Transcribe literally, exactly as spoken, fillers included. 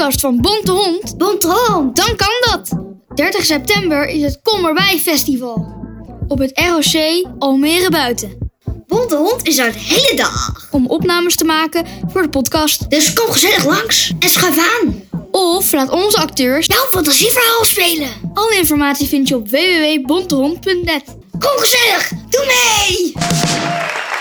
podcast van Bonte Hond? Bonte Hond! Dan kan dat! dertig september is het Kom erbij festival. Op het R O C Almere Buiten. Bonte Hond is er de hele dag. Om opnames te maken voor de podcast. Dus kom gezellig langs en schuif aan. Of laat onze acteurs jouw fantasieverhaal spelen. Alle informatie vind je op w w w punt bontehond punt net. Kom gezellig, doe mee!